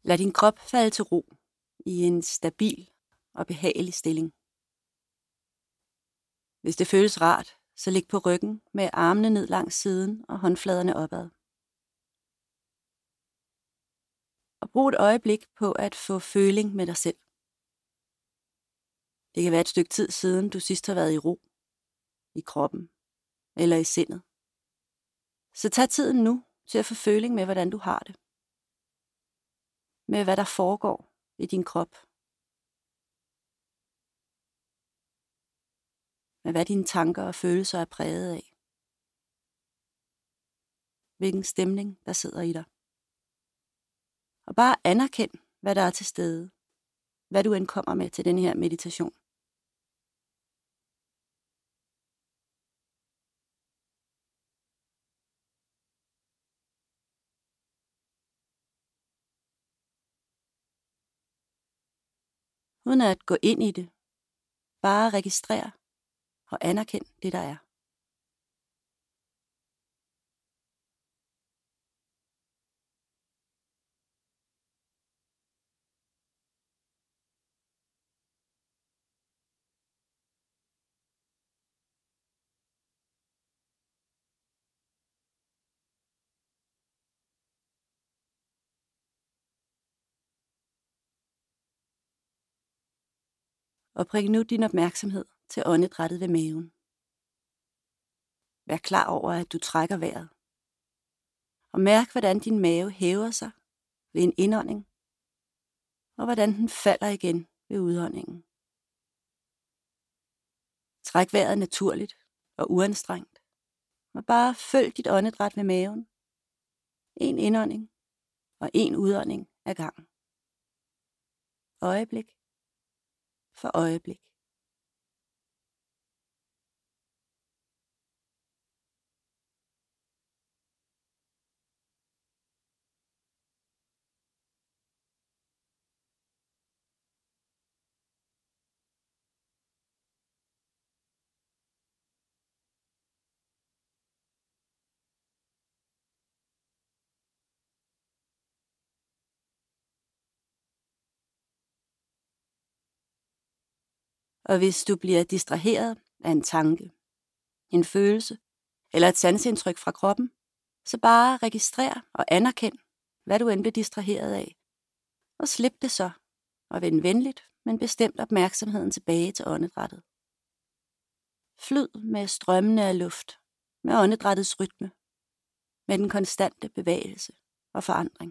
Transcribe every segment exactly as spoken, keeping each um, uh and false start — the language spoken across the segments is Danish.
Lad din krop falde til ro i en stabil og behagelig stilling. Hvis det føles rart, så lig på ryggen med armene ned langs siden og håndfladerne opad. Og brug et øjeblik på at få føling med dig selv. Det kan være et stykke tid siden, du sidst har været i ro, i kroppen eller i sindet. Så tag tiden nu til at få føling med, hvordan du har det. Med hvad der foregår i din krop. Med hvad dine tanker og følelser er præget af. Hvilken stemning der sidder i dig. Og bare anerkend, hvad der er til stede. Hvad du end kommer med til den her meditation. Uden at gå ind i det. Bare registrer og anerkend det, der er. Og bring nu din opmærksomhed til åndedrættet ved maven. Vær klar over, at du trækker vejret. Og mærk, hvordan din mave hæver sig ved en indånding, og hvordan den falder igen ved udåndingen. Træk vejret naturligt og uanstrengt, og bare følg dit åndedræt ved maven. En indånding og en udånding ad gangen. Øjeblik for øjeblik. Og hvis du bliver distraheret af en tanke, en følelse eller et sansindtryk fra kroppen, så bare registrer og anerkend, hvad du end bliver distraheret af. Og slip det så, og vend venligt, men bestemt opmærksomheden tilbage til åndedrættet. Flyd med strømmene af luft, med åndedrættets rytme, med den konstante bevægelse og forandring.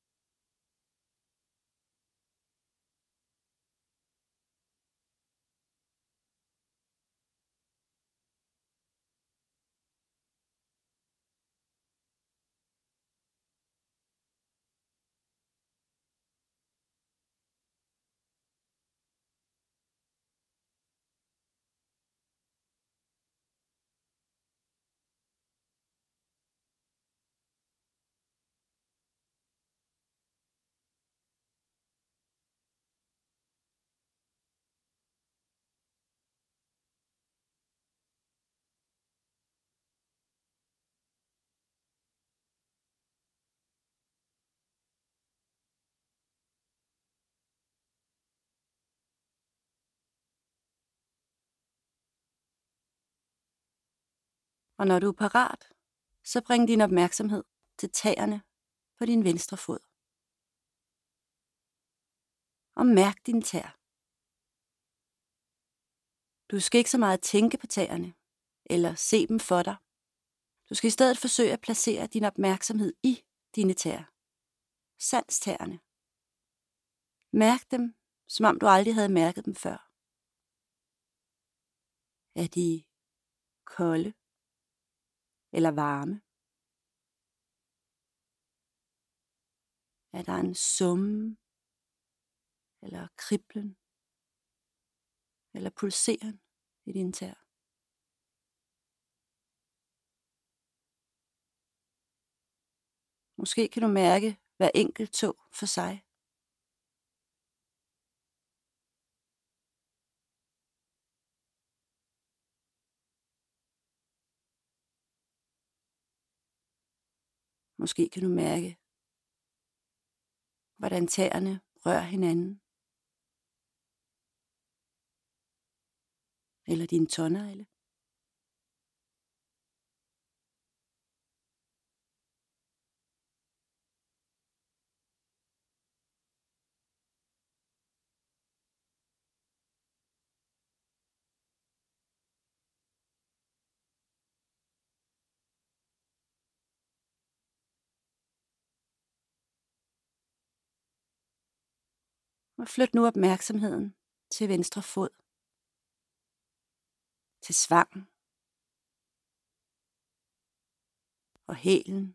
Og når du er parat, så bring din opmærksomhed til tæerne på din venstre fod. Og mærk din tær. Du skal ikke så meget tænke på tæerne, eller se dem for dig. Du skal i stedet forsøge at placere din opmærksomhed i dine tæer. Sans tæerne. Mærk dem, som om du aldrig havde mærket dem før. Er de kolde eller varme? Er der en summen eller kriblen eller pulseren i dine tæer? Måske kan du mærke hver enkelt tå for sig. Måske kan du mærke, hvordan tæerne rører hinanden. Eller dine tånegle. Og flyt nu opmærksomheden til venstre fod. Til svangen. Og hælen.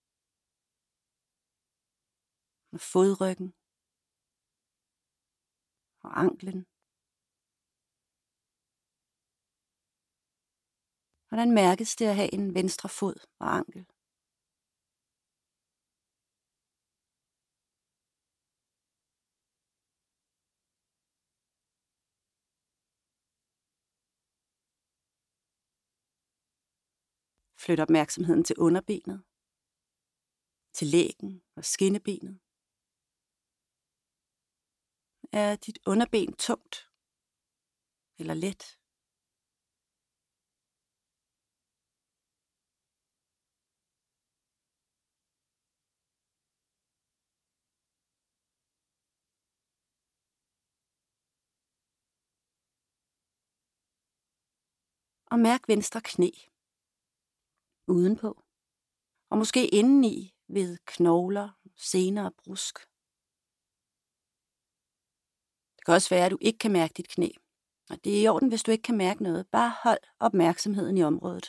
Og fodryggen. Og anklen. Hvordan mærkes det at have en venstre fod og ankel? Flyt opmærksomheden til underbenet, til lægen og skinnebenet. Er dit underben tungt eller let? Og mærk venstre knæ udenpå, og måske indeni ved knogler, sener og brusk. Det kan også være, at du ikke kan mærke dit knæ, og det er i orden, hvis du ikke kan mærke noget. Bare hold opmærksomheden i området.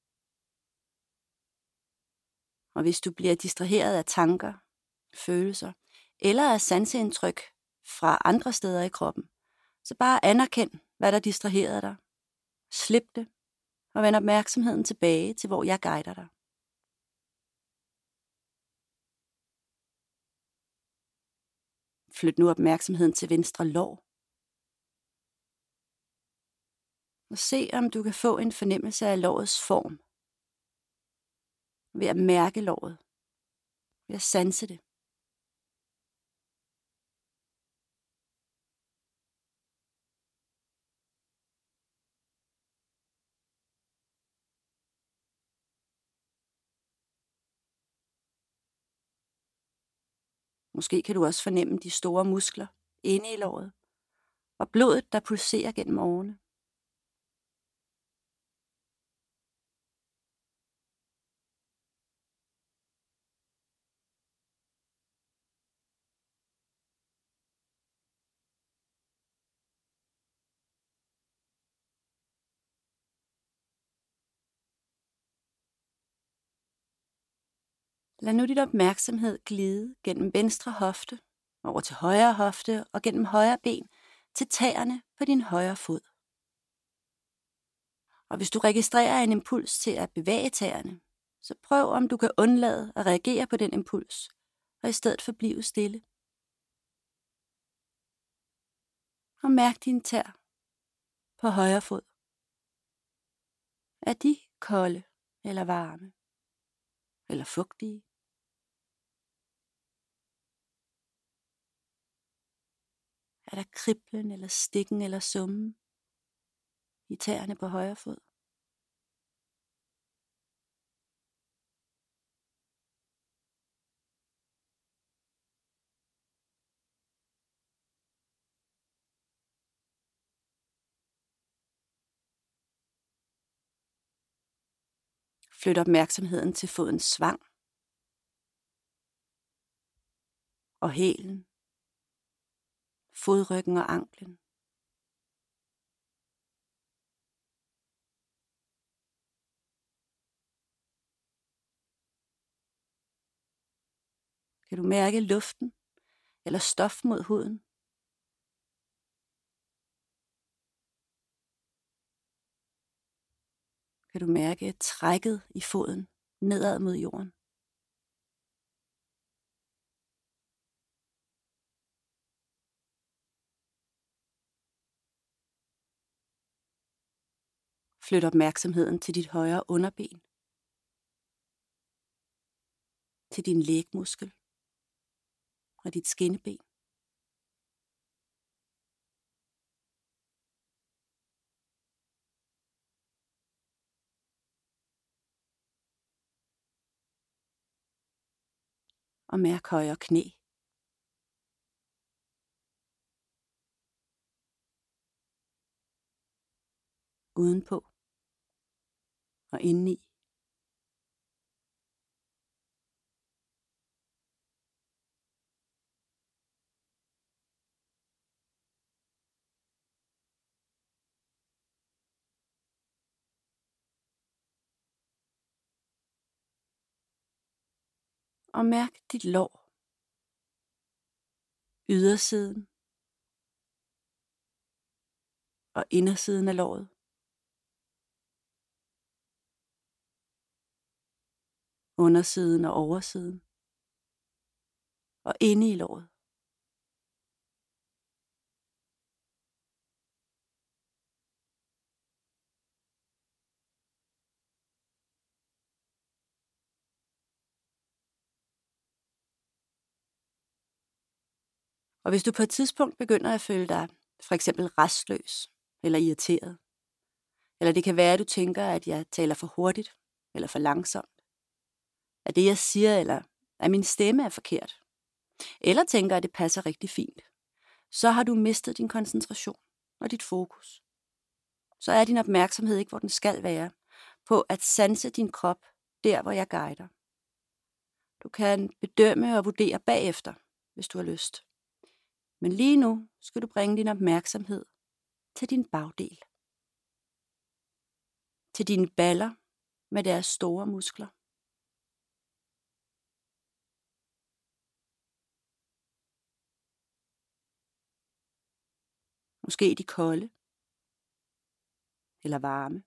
Og hvis du bliver distraheret af tanker, følelser eller af sanseindtryk fra andre steder i kroppen, så bare anerkend, hvad der distraherede dig. Slip det, og vend opmærksomheden tilbage til, hvor jeg guider dig. Flyt nu opmærksomheden til venstre lår. Og se, om du kan få en fornemmelse af lårets form. Ved at mærke låret. Ved at sanse det. Måske kan du også fornemme de store muskler inde i låret, og blodet, der pulserer gennem årene. Lad nu din opmærksomhed glide gennem venstre hofte, over til højre hofte og gennem højre ben til tæerne på din højre fod. Og hvis du registrerer en impuls til at bevæge tæerne, så prøv om du kan undlade at reagere på den impuls, og i stedet forblive stille. Og mærk dine tæer på højre fod. Er de kolde eller varme? Eller fugtige? Er der kriblen eller stikken eller summen i tæerne på højre fod? Flyt opmærksomheden til fodens svang og hælen, fodryggen og anklen. Kan du mærke luften eller stof mod huden? Kan du mærke trækket i foden nedad mod jorden? Flyt opmærksomheden til dit højre underben, til din lægmuskel, og dit skinneben. Og mærk højre knæ. Udenpå og indeni. Og mærk dit lår. Ydersiden og indersiden af låret. Undersiden og oversiden. Og inde i låret. Og hvis du på et tidspunkt begynder at føle dig for eksempel restløs eller irriteret, eller det kan være, at du tænker, at jeg taler for hurtigt eller for langsomt, at det jeg siger, eller at min stemme er forkert, eller tænker, at det passer rigtig fint, så har du mistet din koncentration og dit fokus. Så er din opmærksomhed ikke, hvor den skal være, på at sanse din krop der, hvor jeg guider. Du kan bedømme og vurdere bagefter, hvis du har lyst. Men lige nu skal du bringe din opmærksomhed til din bagdel. Til dine baller med deres store muskler. Måske de kolde eller varme.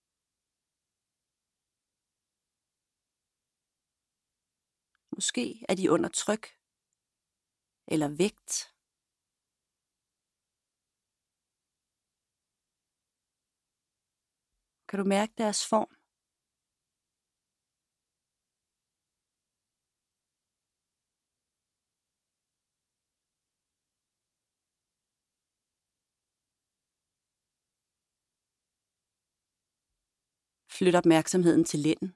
Måske er de under tryk eller vægt. Kan du mærke deres form? Flyt opmærksomheden til lænden.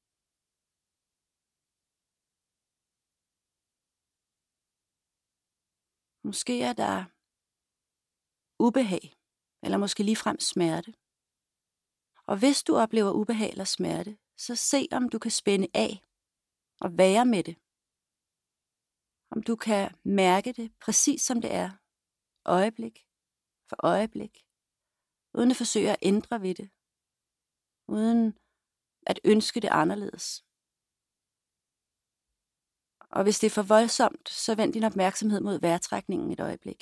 Måske er der ubehag, eller måske ligefrem smerte. Og hvis du oplever ubehag eller smerte, så se om du kan spænde af og være med det. Om du kan mærke det præcis som det er, øjeblik for øjeblik, uden at forsøge at ændre ved det, uden at ønske det anderledes. Og hvis det er for voldsomt, så vend din opmærksomhed mod vejrtrækningen et øjeblik.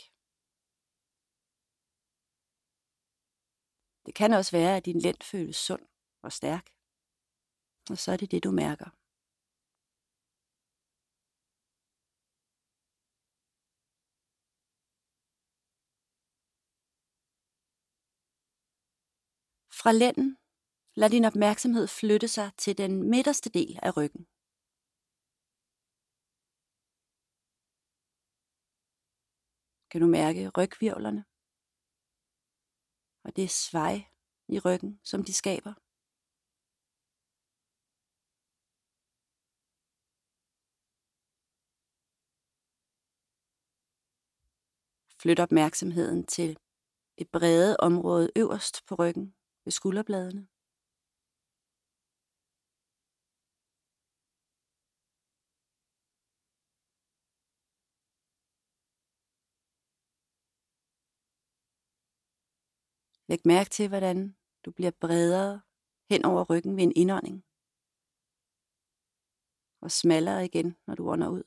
Det kan også være, at din lænd føles sund og stærk. Og så er det det, du mærker. Fra lænden, lad din opmærksomhed flytte sig til den midterste del af ryggen. Kan du mærke rygvirvlerne? Og det svej i ryggen, som de skaber. Flyt opmærksomheden til det brede område øverst på ryggen ved skulderbladene. Læg mærke til, hvordan du bliver bredere hen over ryggen ved en indånding. Og smallere igen, når du ånder ud.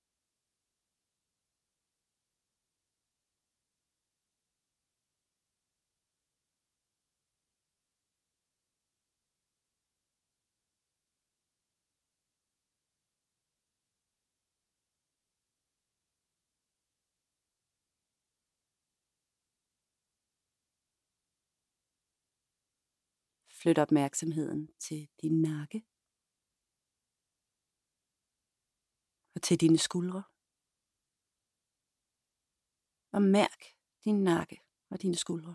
Flyt opmærksomheden til din nakke og til dine skuldre. og mærk din nakke og dine skuldre.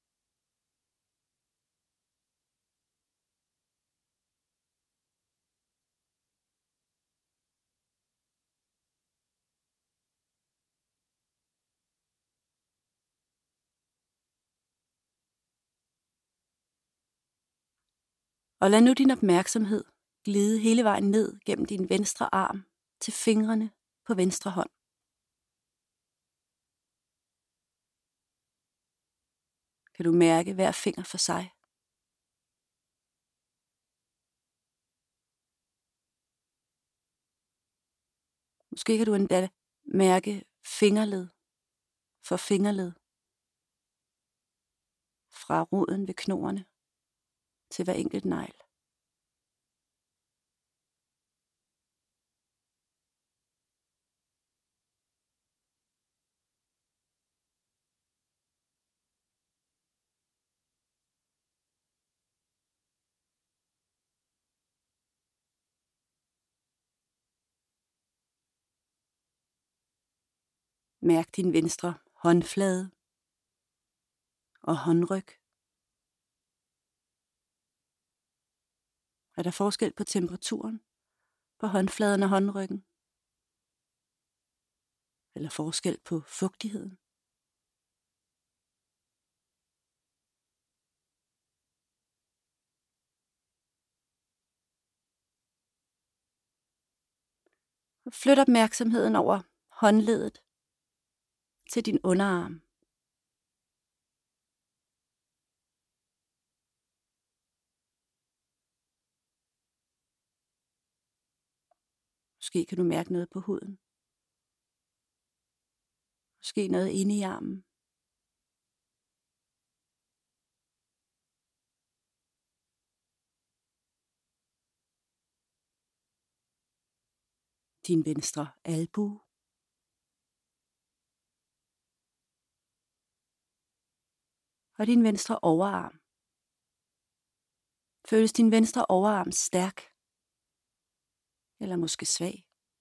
Og lad nu din opmærksomhed glide hele vejen ned gennem din venstre arm til fingrene på venstre hånd. Kan du mærke hver finger for sig? Måske kan du endda mærke fingerled for fingerled. Fra roden ved knoerne til hver enkelt negl. Mærk din venstre håndflade og håndryg. Er der forskel på temperaturen på håndfladen og håndryggen? Eller forskel på fugtigheden? Flyt opmærksomheden over håndledet til din underarm. Måske kan du mærke noget på huden. Måske noget inde i armen. Din venstre albue. Og din venstre overarm. Føles din venstre overarm stærk? Eller måske svag?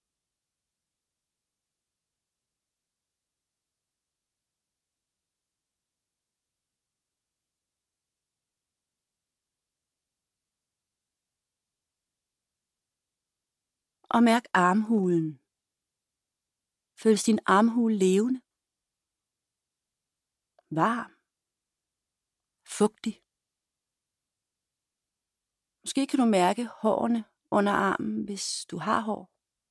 Og mærk armhulen. Føles din armhule levende? Varm? Fugtig? Måske kan du mærke hårene under armen, hvis du har hår.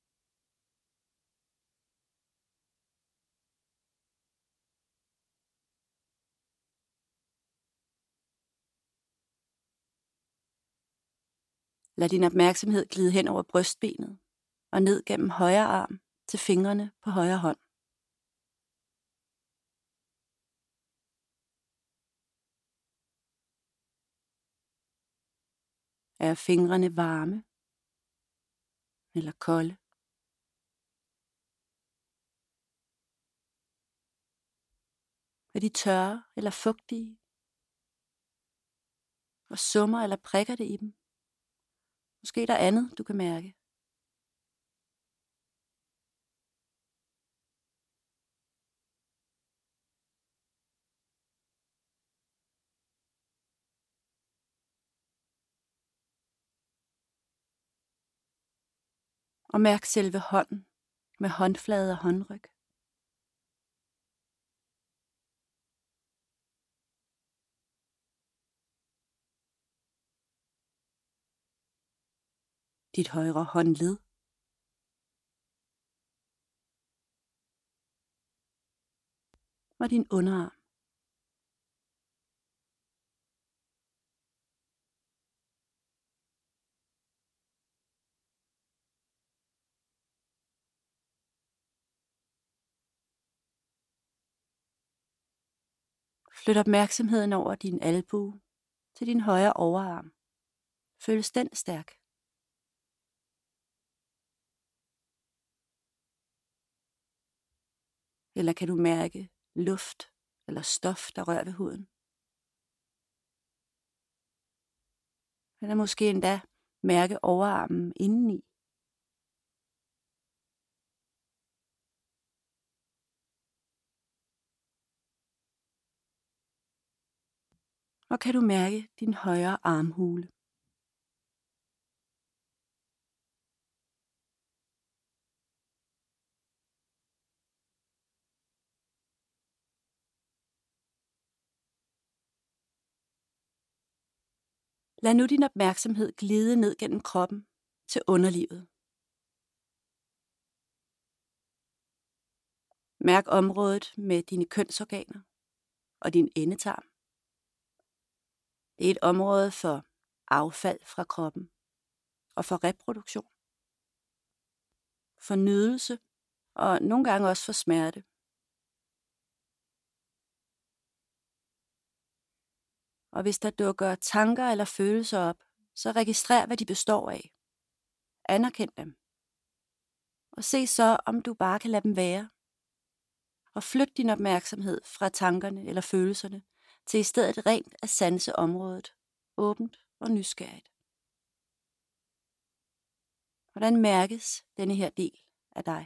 Lad din opmærksomhed glide hen over brystbenet og ned gennem højre arm til fingrene på højre hånd. Er fingrene varme eller kolde? Er de tørre eller fugtige? Og summer eller prikker det i dem? Måske er der andet, du kan mærke. Og mærk selve hånden med håndflade og håndryg. Dit højre håndled. Og din underarm. Flyt opmærksomheden over din albue til din højre overarm. Føles den stærk? Eller kan du mærke luft eller stof, der rører ved huden? Eller måske endda mærke overarmen indeni? Og kan du mærke din højre armhule. Lad nu din opmærksomhed glide ned gennem kroppen til underlivet. Mærk området med dine kønsorganer og din endetarm. Det er et område for affald fra kroppen og for reproduktion, for nydelse og nogle gange også for smerte. Og hvis der dukker tanker eller følelser op, så registrer, hvad de består af. Anerkend dem. Og se så, om du bare kan lade dem være. Og flyt din opmærksomhed fra tankerne eller følelserne til i stedet rent at sanse området, åbent og nysgerrigt. Hvordan mærkes denne her del af dig?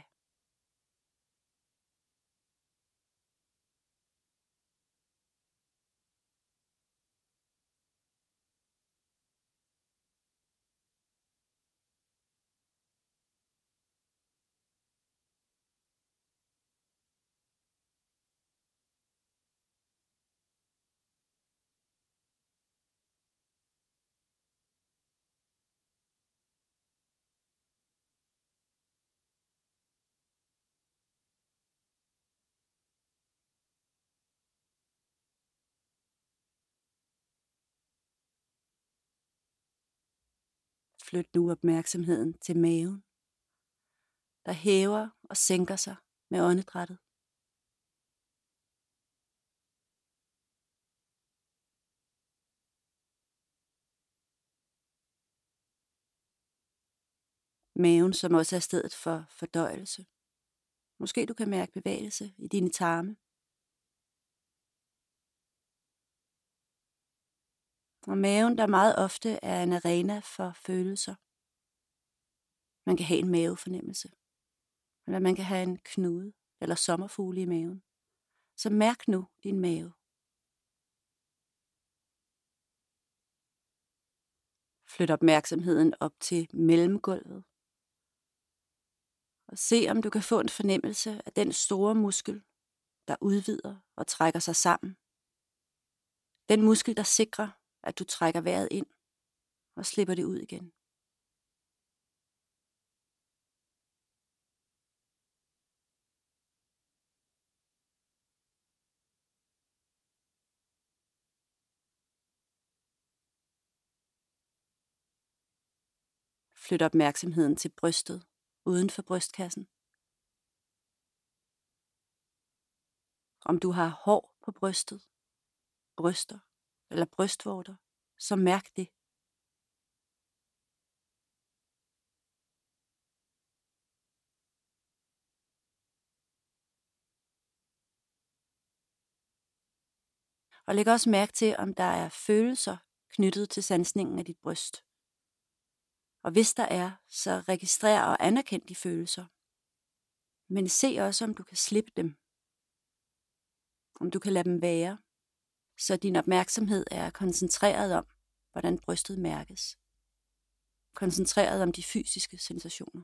Flyt nu opmærksomheden til maven, der hæver og sænker sig med åndedrættet. Maven, som også er stedet for fordøjelse. Måske du kan mærke bevægelse i dine tarme. Og maven, der meget ofte er en arena for følelser. Man kan have en mavefornemmelse, eller man kan have en knude eller sommerfugle i maven. Så mærk nu din mave. Flyt opmærksomheden op til mellemgulvet. Og se, om du kan få en fornemmelse af den store muskel, der udvider og trækker sig sammen. Den muskel, der sikrer, at du trækker vejret ind og slipper det ud igen. Flyt opmærksomheden til brystet uden for brystkassen. Om du har hår på brystet, bryster eller brystvorter, så mærk det. Og læg også mærke til, om der er følelser knyttet til sansningen af dit bryst. Og hvis der er, så registrer og anerkend de følelser. Men se også, om du kan slippe dem. Om du kan lade dem være, så din opmærksomhed er koncentreret om, hvordan brystet mærkes. Koncentreret om de fysiske sensationer.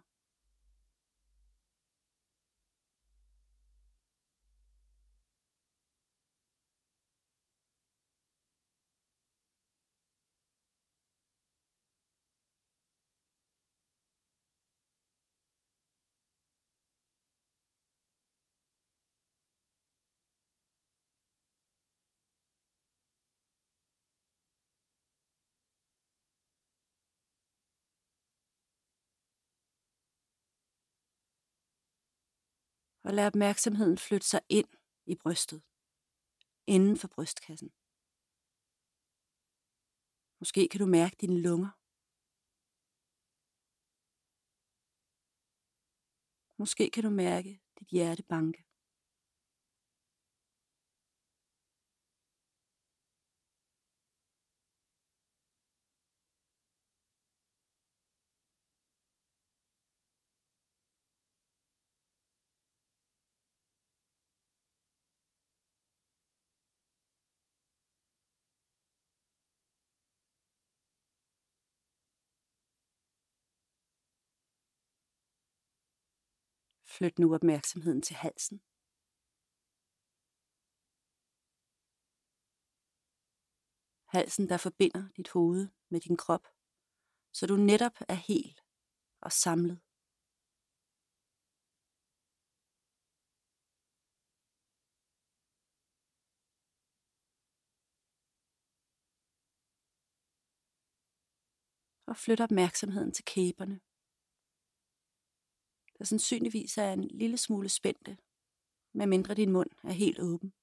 Og lad opmærksomheden flytte sig ind i brystet, inden for brystkassen. Måske kan du mærke dine lunger. Måske kan du mærke dit hjerte banke. Flyt nu opmærksomheden til halsen. Halsen, der forbinder dit hoved med din krop, så du netop er hel og samlet. Og flyt opmærksomheden til kæberne, der sandsynligvis er en lille smule spændte, medmindre din mund er helt åben.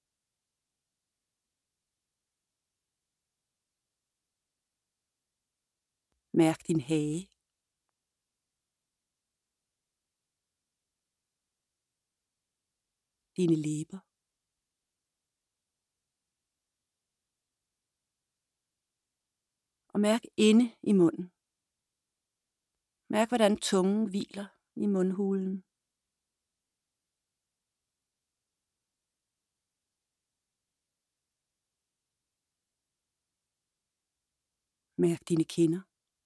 Mærk din hage. Dine læber. Og mærk inde i munden. Mærk, hvordan tungen hviler i mundhulen. Mærk dine kinder.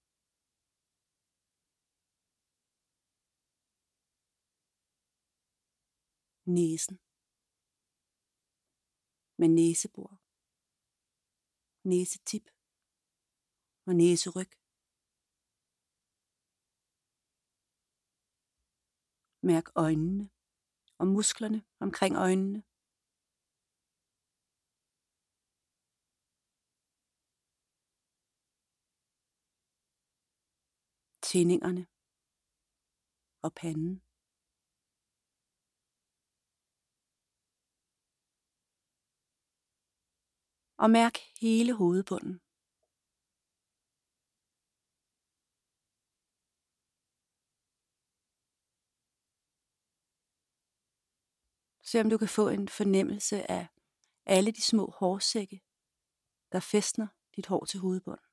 Næsen. Med næsebor. Næsetip. Og næseryg. Mærk øjnene og musklerne omkring øjnene. Tindingerne og panden. Og mærk hele hovedbunden. Se om du kan få en fornemmelse af alle de små hårsække, der fæstner dit hår til hovedbunden.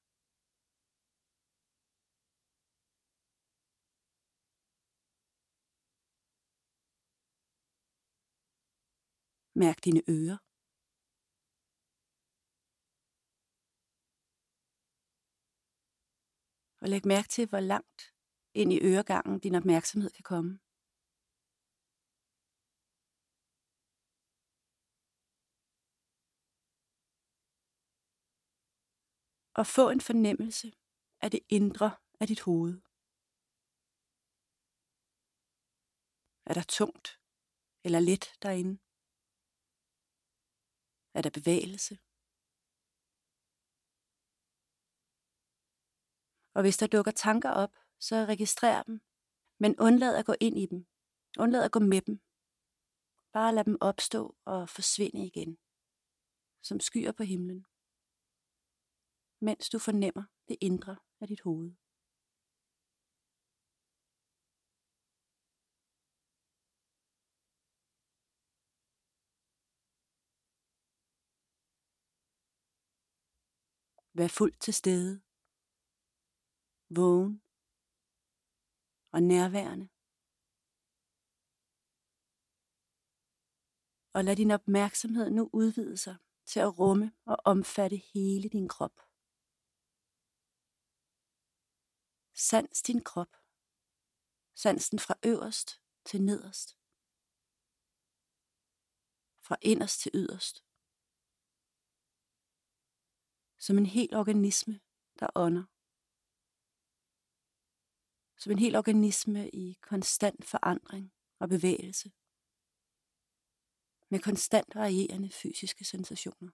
Mærk dine ører. Og læg mærke til, hvor langt ind i øregangen din opmærksomhed kan komme. Og få en fornemmelse af det indre af dit hoved. Er der tungt eller let derinde? Er der bevægelse? Og hvis der dukker tanker op, så registrer dem, men undlad at gå ind i dem. Undlad at gå med dem. Bare lad dem opstå og forsvinde igen, som skyer på himlen, mens du fornemmer det indre af dit hoved. Vær fuldt til stede, vågen og nærværende. Og lad din opmærksomhed nu udvide sig til at rumme og omfatte hele din krop. Sans din krop. Sans den fra øverst til nederst. Fra inderst til yderst. Som en hel organisme, der ånder. Som en hel organisme i konstant forandring og bevægelse. Med konstant varierende fysiske sensationer.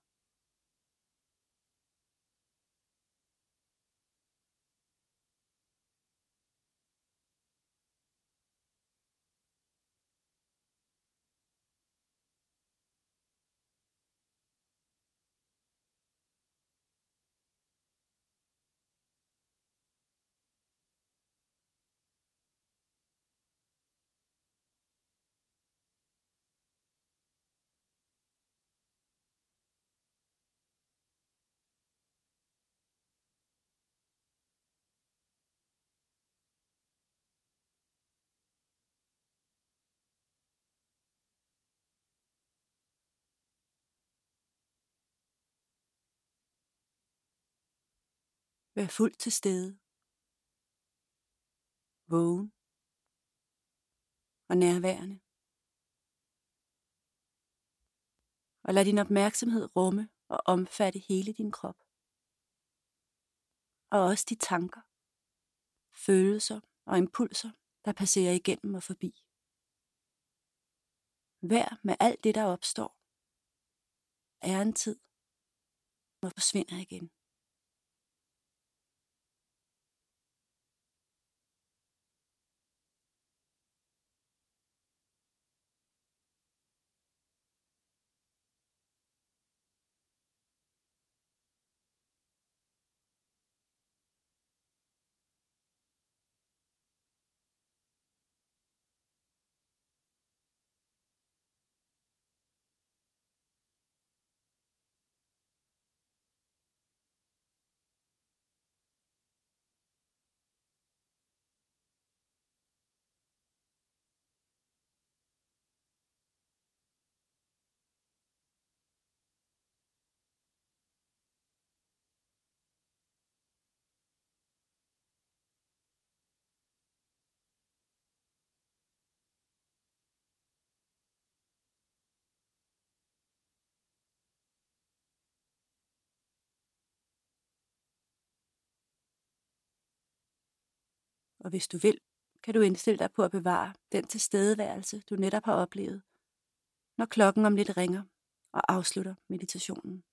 Vær fuldt til stede. Vågen og nærværende. Og lad din opmærksomhed rumme og omfatte hele din krop. Og også de tanker, følelser og impulser, der passerer igennem og forbi. Vær med alt det, der opstår, er en tid og forsvinder igen. Og hvis du vil, kan du indstille dig på at bevare den tilstedeværelse, du netop har oplevet, når klokken om lidt ringer og afslutter meditationen.